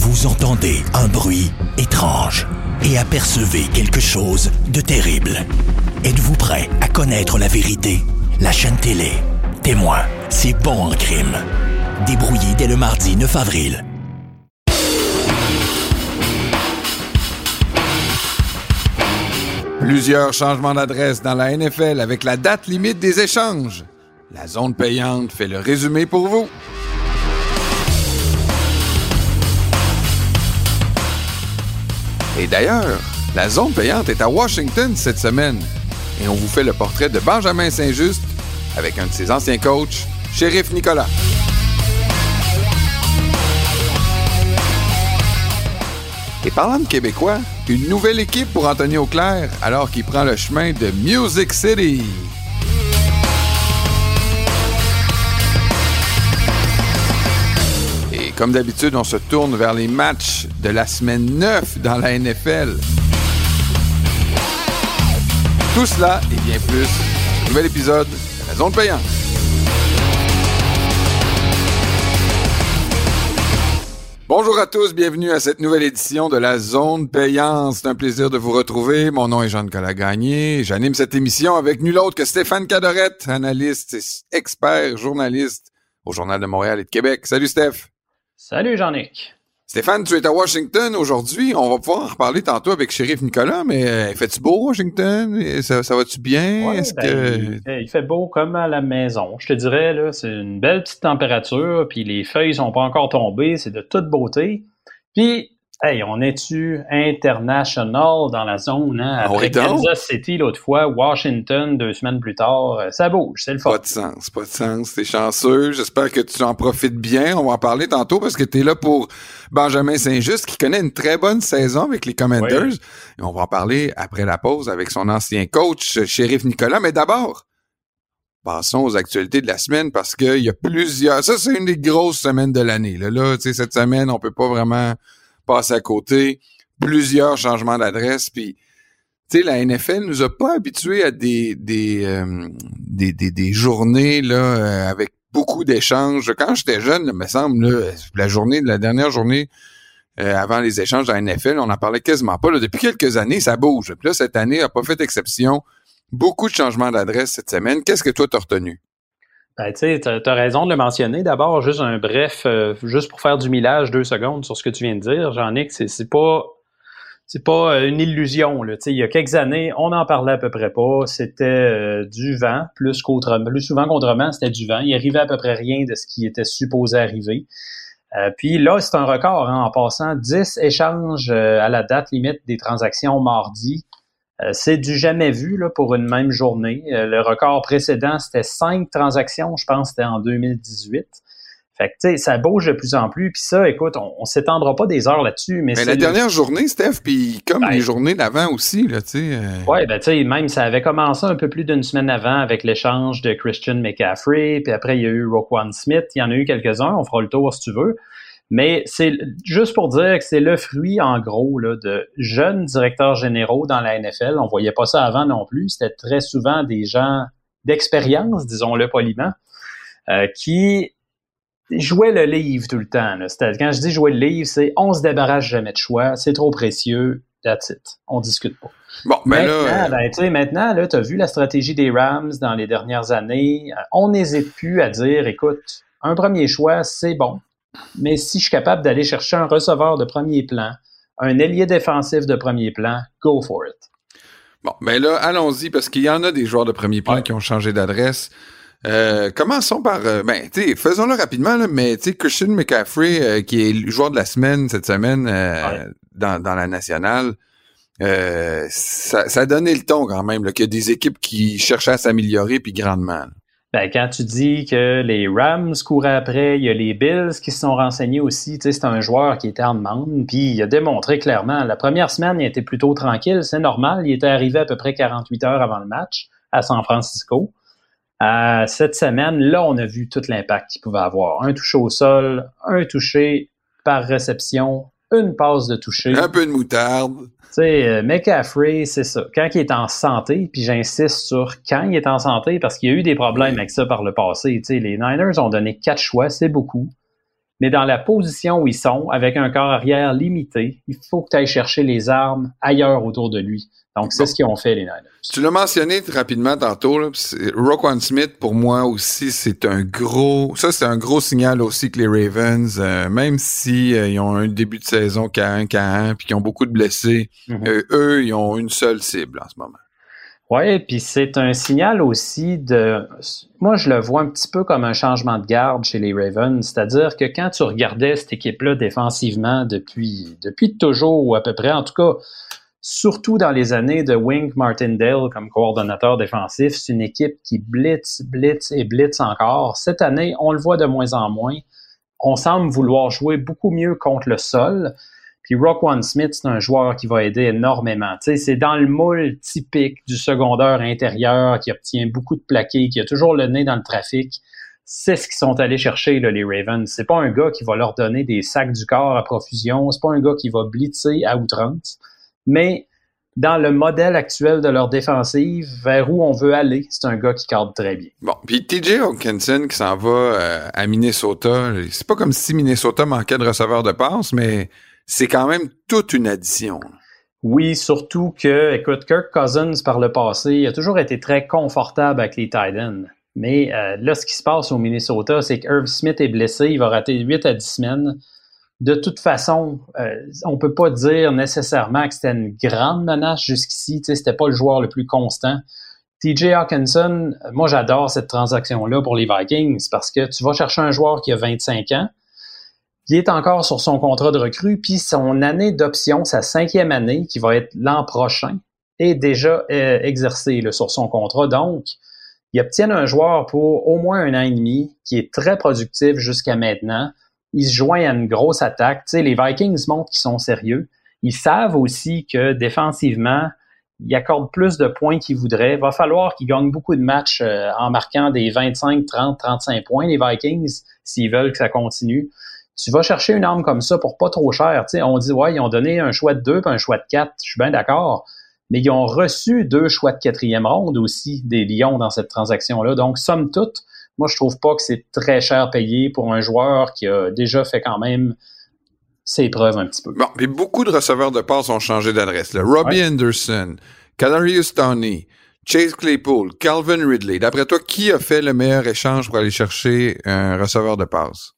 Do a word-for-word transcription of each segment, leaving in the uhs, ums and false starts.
Vous entendez un bruit étrange et apercevez quelque chose de terrible. Êtes-vous prêt à connaître la vérité? La chaîne télé Témoin, c'est bon en crime. Débrouillé dès le mardi neuf avril. Plusieurs changements d'adresse dans la N F L avec la date limite des échanges. La zone payante fait le résumé pour vous. Et d'ailleurs, la zone payante est à Washington cette semaine. Et on vous fait le portrait de Benjamin Saint-Just avec un de ses anciens coachs, Shérif Nicolas. Et parlant de Québécois, une nouvelle équipe pour Anthony Auclair alors qu'il prend le chemin de Music City. Et comme d'habitude, on se tourne vers les matchs de la semaine neuf dans la N F L. Tout cela et bien plus, un nouvel épisode de la Zone Payante. Bonjour à tous, bienvenue à cette nouvelle édition de la Zone Payante. C'est un plaisir de vous retrouver. Mon nom est Jean-Nicolas Gagné. J'anime cette émission avec nul autre que Stéphane Cadorette, analyste et expert journaliste au Journal de Montréal et de Québec. Salut Steph. Salut Jean-Nic. Stéphane, tu es à Washington aujourd'hui. On va pouvoir en reparler tantôt avec Shérif Nicolas, mais euh, fait-tu beau Washington? Ça, ça va-tu bien? Ouais, Est-ce ben, que... il, fait, il fait beau comme à la maison. Je te dirais, là, c'est une belle petite température, puis les feuilles sont pas encore tombées, c'est de toute beauté. Puis, hey, on est-tu international dans la zone, hein? Après Kansas City l'autre fois, Washington deux semaines plus tard, ça bouge, c'est le fun. Pas de sens, pas de sens. T'es chanceux. J'espère que tu en profites bien. On va en parler tantôt parce que t'es là pour Benjamin Saint-Just qui connaît une très bonne saison avec les Commanders. Oui. Et on va en parler après la pause avec son ancien coach, Shérif Nicolas. Mais d'abord, passons aux actualités de la semaine parce qu'il y a plusieurs... Ça, c'est une des grosses semaines de l'année. Là, là tu sais, cette semaine, on peut pas vraiment passer à côté. Plusieurs changements d'adresse. Puis, tu sais, la N F L nous a pas habitués à des des euh, des, des des journées là euh, avec beaucoup d'échanges. Quand j'étais jeune, il me semble, là, la journée, la dernière journée euh, avant les échanges de la N F L, on n'en parlait quasiment pas. Là, depuis quelques années, ça bouge. Puis là, cette année n'a pas fait exception. Beaucoup de changements d'adresse cette semaine. Qu'est-ce que toi t'as retenu? Ben, tu sais, t'as, t'as raison de le mentionner. D'abord, juste un bref, euh, juste pour faire du millage, deux secondes sur ce que tu viens de dire, Jean-Nic, c'est, c'est pas, c'est pas une illusion, là. Tu sais, il y a quelques années, on n'en parlait à peu près pas. C'était euh, du vent, plus qu'autrement, plus souvent qu'autrement, c'était du vent. Il arrivait à peu près rien de ce qui était supposé arriver. Euh, puis là, c'est un record, hein, en passant dix échanges euh, à la date limite des transactions mardi. Euh, c'est du jamais vu là, pour une même journée. Euh, le record précédent, c'était cinq transactions, je pense que c'était en deux mille dixhuit. Fait que, tu sais, ça bouge de plus en plus. Puis ça, écoute, on, on s'étendra pas des heures là-dessus. Mais, mais c'est la le... dernière journée, Steph, puis comme ben, les journées d'avant aussi, là, tu sais... Euh... Oui, ben tu sais, même ça avait commencé un peu plus d'une semaine avant avec l'échange de Christian McCaffrey, puis après, il y a eu Roquan Smith. Il y en a eu quelques-uns, on fera le tour si tu veux. Mais c'est juste pour dire que c'est le fruit, en gros, là, de jeunes directeurs généraux dans la N F L. On voyait pas ça avant non plus. C'était très souvent des gens d'expérience, disons-le poliment, euh, qui jouaient le livre tout le temps. Là. C'était, quand je dis jouer le livre, c'est on se débarrasse jamais de choix, c'est trop précieux, that's it. On discute pas. Bon, ben maintenant, là... ben, tu sais, maintenant, là, t'as vu la stratégie des Rams dans les dernières années. On n'hésite plus à dire, écoute, un premier choix, c'est bon. Mais si je suis capable d'aller chercher un receveur de premier plan, un ailier défensif de premier plan, go for it. Bon, ben là, allons-y, parce qu'il y en a des joueurs de premier plan ouais. qui ont changé d'adresse. Euh, commençons par, euh, ben, tu sais, faisons-le rapidement, là, mais tu sais, Christian McCaffrey, euh, qui est le joueur de la semaine cette semaine euh, ouais. dans, dans la nationale, euh, ça, ça a donné le ton quand même, là, qu'il y a des équipes qui cherchaient à s'améliorer, puis grandement. Là. Ben, quand tu dis que les Rams couraient après, il y a les Bills qui se sont renseignés aussi. Tu sais, c'est un joueur qui était en demande, puis il a démontré clairement. La première semaine, il était plutôt tranquille, c'est normal. Il était arrivé à peu près quarante-huit heures avant le match à San Francisco. Euh, cette semaine, là, on a vu tout l'impact qu'il pouvait avoir. Un touché au sol, un touché par réception, une passe de toucher. Un peu de moutarde. Tu sais, euh, McCaffrey, c'est ça. Quand il est en santé, puis j'insiste sur quand il est en santé, parce qu'il y a eu des problèmes avec ça par le passé. Tu sais, les Niners ont donné quatre choix, c'est beaucoup. Mais dans la position où ils sont, avec un corps arrière limité, il faut que tu ailles chercher les armes ailleurs autour de lui. Donc, c'est bon. Ce qu'ils ont fait, les Niners. Tu l'as mentionné rapidement tantôt, là, Roquan Smith, pour moi aussi, c'est un gros... Ça, c'est un gros signal aussi que les Ravens, euh, même si euh, ils ont un début de saison K un, K un, puis qu'ils ont beaucoup de blessés, mm-hmm. euh, eux, ils ont une seule cible en ce moment. Oui, puis c'est un signal aussi de... Moi, je le vois un petit peu comme un changement de garde chez les Ravens, c'est-à-dire que quand tu regardais cette équipe-là défensivement depuis, depuis toujours, ou à peu près, en tout cas, surtout dans les années de Wink Martindale comme coordonnateur défensif, c'est une équipe qui blitz, blitz et blitz encore. Cette année, on le voit de moins en moins. On semble vouloir jouer beaucoup mieux contre le sol. Puis Roquan Smith, c'est un joueur qui va aider énormément. Tu sais, c'est dans le moule typique du secondaire intérieur qui obtient beaucoup de plaqués, qui a toujours le nez dans le trafic. C'est ce qu'ils sont allés chercher, là, les Ravens. C'est pas un gars qui va leur donner des sacs du corps à profusion. C'est pas un gars qui va blitzer à outrance. Mais dans le modèle actuel de leur défensive, vers où on veut aller, c'est un gars qui cadre très bien. Bon, puis T J Hawkinson qui s'en va euh, à Minnesota, c'est pas comme si Minnesota manquait de receveurs de passe, mais c'est quand même toute une addition. Oui, surtout que, écoute, Kirk Cousins, par le passé, a toujours été très confortable avec les tight ends. Mais euh, là, ce qui se passe au Minnesota, c'est que Irv Smith est blessé, il va rater huit à dix semaines. De toute façon, euh, on peut pas dire nécessairement que c'était une grande menace jusqu'ici. Tu sais, c'était pas le joueur le plus constant. T J Hawkinson, moi, j'adore cette transaction-là pour les Vikings parce que tu vas chercher un joueur qui a vingt-cinq ans, il est encore sur son contrat de recrue, puis son année d'option, sa cinquième année, qui va être l'an prochain, est déjà euh, exercée là, sur son contrat. Donc, ils obtiennent un joueur pour au moins un an et demi, qui est très productif jusqu'à maintenant. Il se joint à une grosse attaque. Tu sais, les Vikings montrent qu'ils sont sérieux. Ils savent aussi que défensivement, ils accordent plus de points qu'ils voudraient. Il va falloir qu'ils gagnent beaucoup de matchs euh, en marquant des vingt-cinq, trente, trente-cinq points, les Vikings, s'ils veulent que ça continue. Tu vas chercher une arme comme ça pour pas trop cher. Tu sais, on dit, ouais, ils ont donné un choix de deux puis un choix de quatre. Je suis bien d'accord. Mais ils ont reçu deux choix de quatrième ronde aussi des Lions dans cette transaction-là. Donc, somme toute, moi, je trouve pas que c'est très cher payé pour un joueur qui a déjà fait quand même ses preuves un petit peu. Bon, puis beaucoup de receveurs de passe ont changé d'adresse. Là. Robbie ouais. Anderson, Kadarius Toney, Chase Claypool, Calvin Ridley. D'après toi, qui a fait le meilleur échange pour aller chercher un receveur de passe?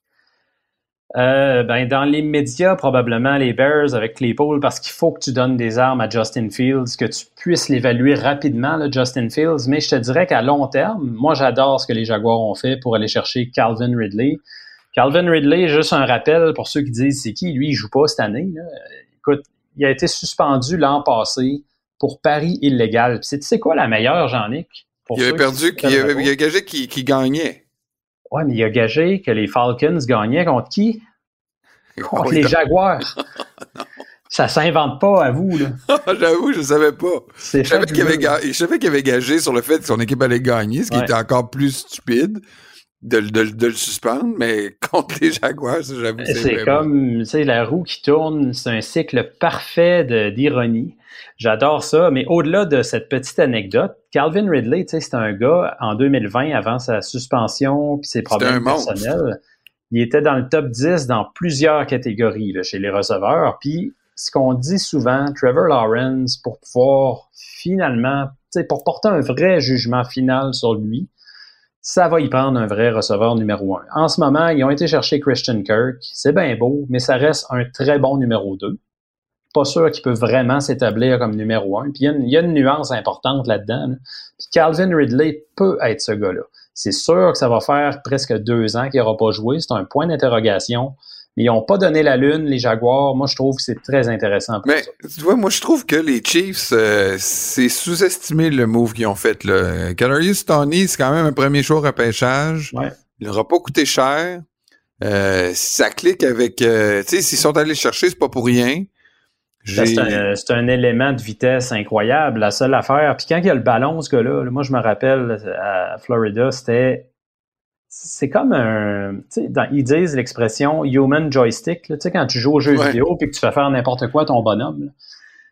Euh, ben, dans les médias, probablement les Bears avec Claypool, parce qu'il faut que tu donnes des armes à Justin Fields, que tu puisses l'évaluer rapidement, là, Justin Fields. Mais je te dirais qu'à long terme, moi, j'adore ce que les Jaguars ont fait pour aller chercher Calvin Ridley. Calvin Ridley, juste un rappel pour ceux qui disent c'est qui, lui, il joue pas cette année. Là. Écoute, il a été suspendu l'an passé pour pari illégal. Puis c'est, tu sais quoi la meilleure, Jean-Nic? Il avait perdu, il avait, il a gagé qui, qui gagnait. Ouais, mais il a gagé que les Falcons gagnaient contre qui? Contre les Jaguars. Ça s'invente pas à vous, là. J'avoue, je savais pas. C'est je, savais qu'il avait, je savais qu'il avait gagé sur le fait que son équipe allait gagner, ce qui ouais. était encore plus stupide de, de, de le suspendre, mais contre les Jaguars, j'avoue, c'est C'est comme, tu sais, la roue qui tourne, c'est un cycle parfait de, d'ironie. J'adore ça, mais au-delà de cette petite anecdote, Calvin Ridley, tu sais, c'est un gars, en deux mille vingt, avant sa suspension puis ses problèmes personnels, il était dans le top dix dans plusieurs catégories là, chez les receveurs. Puis, ce qu'on dit souvent, Trevor Lawrence, pour pouvoir finalement, tu sais, pour porter un vrai jugement final sur lui, ça va y prendre un vrai receveur numéro un. En ce moment, ils ont été chercher Christian Kirk. C'est bien beau, mais ça reste un très bon numéro deux. Pas sûr qu'il peut vraiment s'établir comme numéro un. Puis il y a une, il y a une nuance importante là-dedans. Là. Puis Calvin Ridley peut être ce gars-là. C'est sûr que ça va faire presque deux ans qu'il n'aura pas joué. C'est un point d'interrogation. Mais ils n'ont pas donné la lune, les Jaguars. Moi, je trouve que c'est très intéressant pour Mais, ça. Tu vois, moi, je trouve que les Chiefs, euh, c'est sous-estimé le move qu'ils ont fait. Là. Kadarius Toney, c'est quand même un premier choix repêchage. Ouais. Il n'aura pas coûté cher. Euh, ça clique avec... Euh, tu sais, s'ils sont allés chercher, c'est pas pour rien. C'est un, c'est un élément de vitesse incroyable, la seule affaire. Puis quand il y a le ballon, ce gars-là, là, moi je me rappelle à Florida, c'était c'est comme un... Tu sais, dans, ils disent l'expression « human joystick », tu sais, quand tu joues aux jeux ouais. vidéo puis que tu fais faire n'importe quoi à ton bonhomme. Là.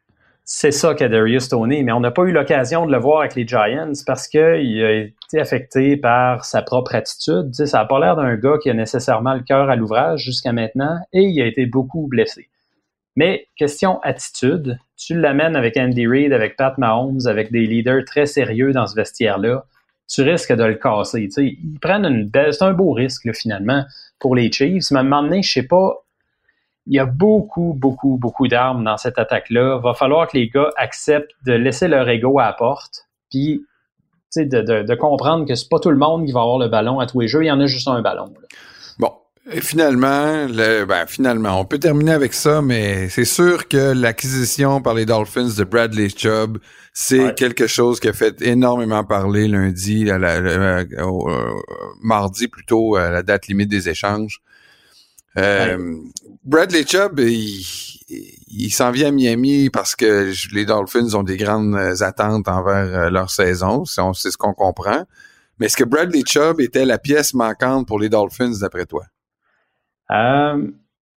C'est ça Kadarius Toney, mais on n'a pas eu l'occasion de le voir avec les Giants parce qu'il a été affecté par sa propre attitude. Tu sais, ça n'a pas l'air d'un gars qui a nécessairement le cœur à l'ouvrage jusqu'à maintenant et il a été beaucoup blessé. Mais question attitude, tu l'amènes avec Andy Reid, avec Pat Mahomes, avec des leaders très sérieux dans ce vestiaire-là, tu risques de le casser. Tu sais, ils prennent une belle, c'est un beau risque là, finalement pour les Chiefs. Mais à un moment donné, je sais pas, il y a beaucoup, beaucoup, beaucoup d'armes dans cette attaque-là. Va falloir que les gars acceptent de laisser leur ego à la porte, puis de, de, de comprendre que c'est pas tout le monde qui va avoir le ballon à tous les jeux. Il y en a juste un ballon. Là. Bon, et finalement, le, ben finalement, on peut terminer avec ça, mais c'est sûr que l'acquisition par les Dolphins de Bradley Chubb, c'est ouais. quelque chose qui a fait énormément parler lundi, à la, la, la, au, euh, mardi plutôt, à la date limite des échanges. Euh, ouais. Bradley Chubb, il, il s'en vient à Miami parce que les Dolphins ont des grandes attentes envers leur saison, c'est ce qu'on comprend. Mais est-ce que Bradley Chubb était la pièce manquante pour les Dolphins, d'après toi? Euh,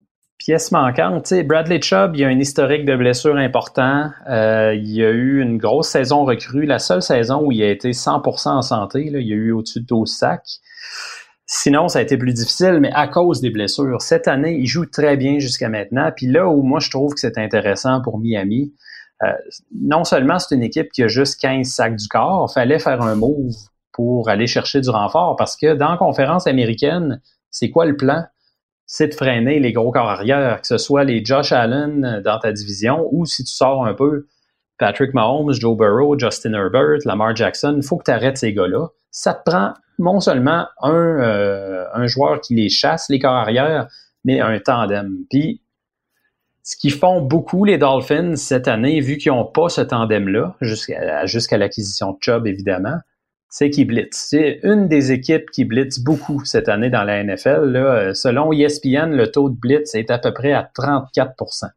pièce manquante, tu sais, Bradley Chubb, il y a un historique de blessures important. Euh, il y a eu une grosse saison recrue, la seule saison où il a été cent pour cent en santé. Là, il y a eu au-dessus de douze sacs. Sinon, ça a été plus difficile, mais à cause des blessures. Cette année, il joue très bien jusqu'à maintenant. Puis là où moi, je trouve que c'est intéressant pour Miami, euh, non seulement c'est une équipe qui a juste quinze sacs du corps, il fallait faire un move pour aller chercher du renfort parce que dans la conférence américaine, c'est quoi le plan? C'est de freiner les gros corps arrière, que ce soit les Josh Allen dans ta division ou si tu sors un peu Patrick Mahomes, Joe Burrow, Justin Herbert, Lamar Jackson, il faut que tu arrêtes ces gars-là. Ça te prend non seulement un, euh, un joueur qui les chasse, les corps arrière, mais un tandem. Puis, ce qu'ils font beaucoup, les Dolphins, cette année, vu qu'ils n'ont pas ce tandem-là, jusqu'à, jusqu'à l'acquisition de Chubb, évidemment, c'est qu'ils blitzent. C'est une des équipes qui blitz beaucoup cette année dans la N F L. Là. Selon E S P N, le taux de blitz est à peu près à trente-quatre pour cent.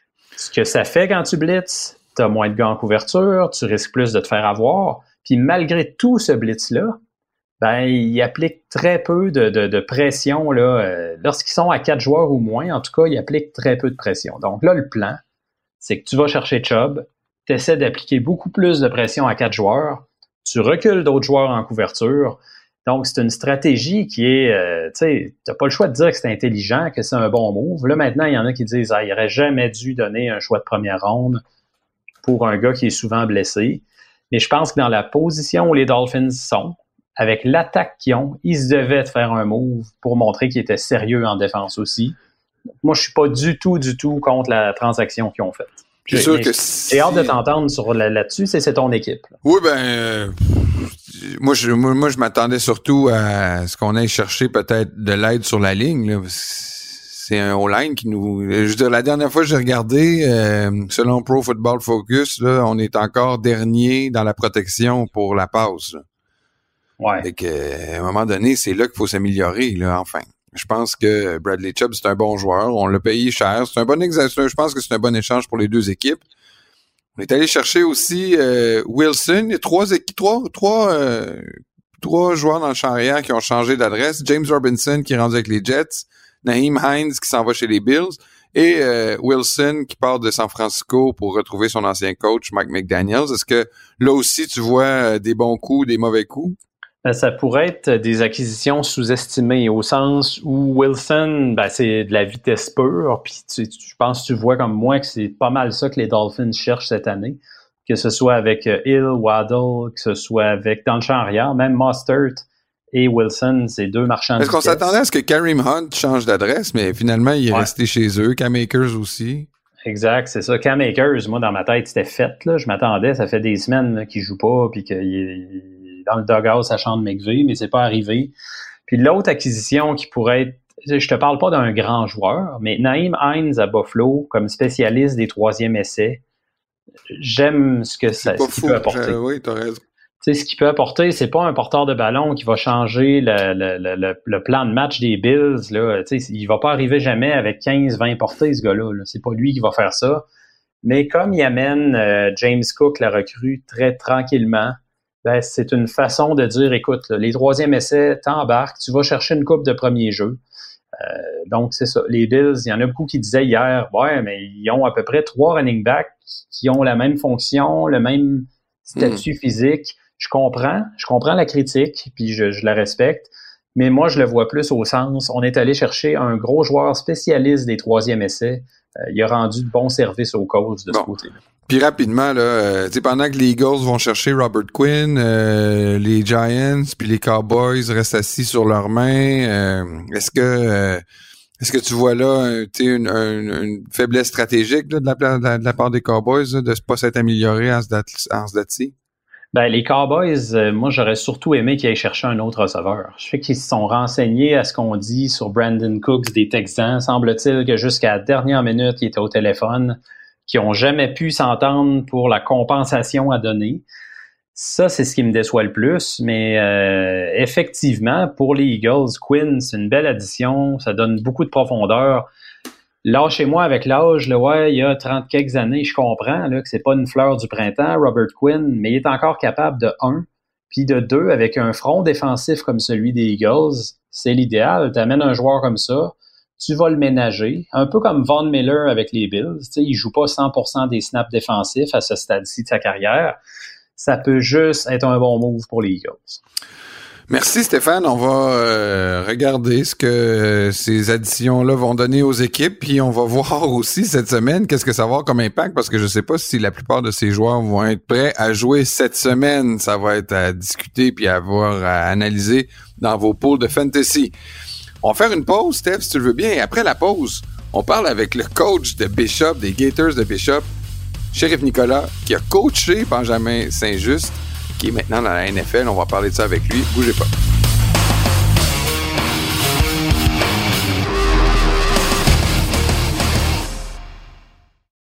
Ce que ça fait quand tu blitzes, tu as moins de gars en couverture, tu risques plus de te faire avoir. Puis malgré tout ce blitz-là, ben, ils appliquent très peu de, de, de pression. Là. Euh, lorsqu'ils sont à quatre joueurs ou moins, en tout cas, ils appliquent très peu de pression. Donc là, le plan, c'est que tu vas chercher Chubb, tu essaies d'appliquer beaucoup plus de pression à quatre joueurs, tu recules d'autres joueurs en couverture. Donc, c'est une stratégie qui est, euh, tu sais, tu n'as pas le choix de dire que c'est intelligent, que c'est un bon move. Là, maintenant, il y en a qui disent ah, il n'aurait jamais dû donner un choix de première ronde pour un gars qui est souvent blessé. Mais je pense que dans la position où les Dolphins sont, avec l'attaque qu'ils ont, ils se devaient de faire un move pour montrer qu'ils étaient sérieux en défense aussi. Moi, je suis pas du tout, du tout contre la transaction qu'ils ont faite. J'ai sûr que si... J'ai hâte de t'entendre sur là, là-dessus, c'est, c'est ton équipe. Là. Oui, ben euh, moi je moi, moi je m'attendais surtout à ce qu'on aille chercher peut-être de l'aide sur la ligne. Là. C'est un O-line qui nous. Je veux dire, la dernière fois que j'ai regardé, euh, selon Pro Football Focus, là, on est encore dernier dans la protection pour la passe. Là. Ouais. Fait que, à un moment donné, c'est là qu'il faut s'améliorer, là, enfin. Je pense que Bradley Chubb, c'est un bon joueur. On l'a payé cher. C'est un bon exercice. Je pense que c'est un bon échange pour les deux équipes. On est allé chercher aussi euh, Wilson. Il y a trois équipes, trois, trois, euh, trois joueurs dans le champ arrière qui ont changé d'adresse. James Robinson qui est rendu avec les Jets. Naheem Hines qui s'en va chez les Bills. Et euh, Wilson qui part de San Francisco pour retrouver son ancien coach, Mike McDaniels. Est-ce que là aussi, tu vois des bons coups, des mauvais coups? Ça pourrait être des acquisitions sous-estimées au sens où Wilson, ben, c'est de la vitesse pure. Puis tu, tu, je pense que tu vois comme moi que c'est pas mal ça que les Dolphins cherchent cette année. Que ce soit avec Hill, Waddle, que ce soit avec dans le champ arrière, même Mostert et Wilson, c'est deux marchands de Est-ce qu'on vitesse. s'attendait à ce que Kareem Hunt change d'adresse, mais finalement, il est ouais. resté chez eux. Cam Akers aussi. Exact, c'est ça. Cam Akers, moi, dans ma tête, c'était fait. Là. Je m'attendais, ça fait des semaines là, qu'il joue pas, puis qu'il est dans le dugout, ça chante McVay, mais c'est pas arrivé. Puis l'autre acquisition qui pourrait être, je te parle pas d'un grand joueur, mais Naheem Hines à Buffalo, comme spécialiste des troisième essais, j'aime ce que ça ce qu'il peut apporter. Euh, oui, t'as raison. Tu sais, ce qu'il peut apporter, c'est pas un porteur de ballon qui va changer le, le, le, le plan de match des Bills. Là. Tu sais, il va pas arriver jamais avec quinze vingt portées, ce gars-là. Là. C'est pas lui qui va faire ça. Mais comme il amène euh, James Cook, la recrue, très tranquillement, ben, c'est une façon de dire, écoute, là, les troisième essais, t'embarques, tu vas chercher une coupe de premier jeu. Euh, donc, c'est ça. Les Bills, il y en a beaucoup qui disaient hier, ouais, mais ils ont à peu près trois running backs qui ont la même fonction, le même statut mmh. physique. Je comprends, je comprends la critique, puis je, je la respecte, mais moi, je le vois plus au sens, on est allé chercher un gros joueur spécialiste des troisième essais. Euh, il a rendu de bons services aux causes de bon. ce côté-là. Puis rapidement, là, euh, pendant que les Eagles vont chercher Robert Quinn, euh, les Giants puis les Cowboys restent assis sur leurs mains. Euh, est-ce que euh, est-ce que tu vois là une, une, une faiblesse stratégique là, de, la, de, la, de la part des Cowboys là, de ne pas s'être amélioré en ce date-ci? Ben, les Cowboys, euh, moi, j'aurais surtout aimé qu'ils aillent chercher un autre receveur. Je sais qu'ils se sont renseignés à ce qu'on dit sur Brandon Cooks des Texans. Semble-t-il que jusqu'à la dernière minute, il était au téléphone, qu'ils n'ont jamais pu s'entendre pour la compensation à donner. Ça, c'est ce qui me déçoit le plus. Mais euh, effectivement, pour les Eagles, Quinn, c'est une belle addition. Ça donne beaucoup de profondeur. Lâchez-moi avec l'âge, là, ouais, il y a trente quelques années, je comprends là, que c'est pas une fleur du printemps, Robert Quinn, mais il est encore capable de un, puis de deux, avec un front défensif comme celui des Eagles, c'est l'idéal. Tu amènes un joueur comme ça, tu vas le ménager, un peu comme Von Miller avec les Bills. Tu sais, il joue pas cent pour cent des snaps défensifs à ce stade-ci de sa carrière. Ça peut juste être un bon move pour les Eagles. Merci Stéphane, on va euh, regarder ce que ces additions-là vont donner aux équipes, puis on va voir aussi cette semaine qu'est-ce que ça va avoir comme impact, parce que je sais pas si la plupart de ces joueurs vont être prêts à jouer cette semaine. Ça va être à discuter puis à avoir à analyser dans vos pools de fantasy. On va faire une pause, Steph, si tu le veux bien, et après la pause, on parle avec le coach de Bishop, des Gators de Bishop, Sheriff Nicolas, qui a coaché Benjamin Saint-Just, qui est maintenant dans la N F L. On va parler de ça avec lui. Bougez pas.